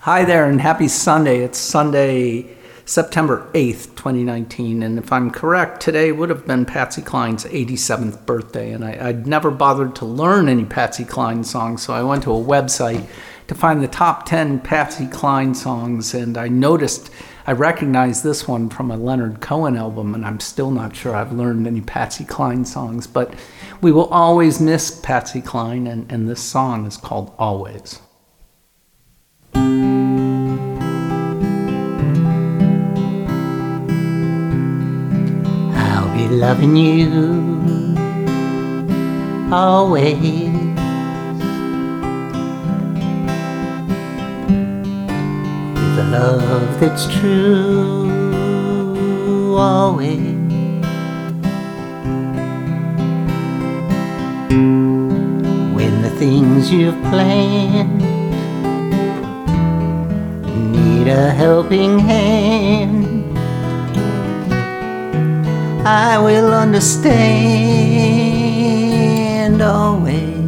Hi there and happy Sunday. It's Sunday, September 8th, 2019. And if I'm correct, today would have been Patsy Cline's 87th birthday. And I'd never bothered to learn any Patsy Cline songs, so I went to a website to find the top 10 Patsy Cline songs. And I recognized this one from a Leonard Cohen album, and I'm still not sure I've learned any Patsy Cline songs. But we will always miss Patsy Cline, and this song is called Always. I'll be loving you always, with a love that's true always. When the things you've planned need a helping hand, I will understand always,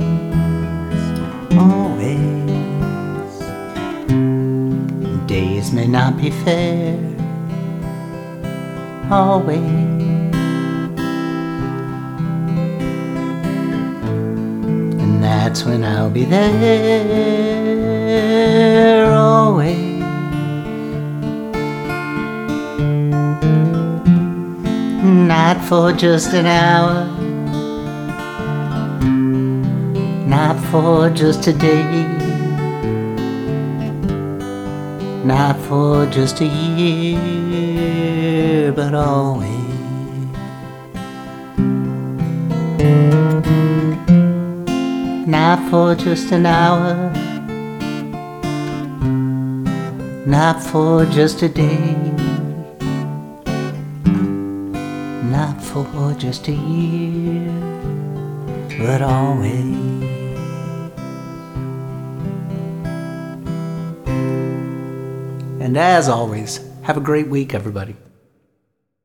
always. Days may not be fair, always. And that's when I'll be there, always. Not for just an hour, not for just a day, not for just a year, but always. Not for just an hour, not for just a day, not for just a year, but always. And as always, have a great week, everybody.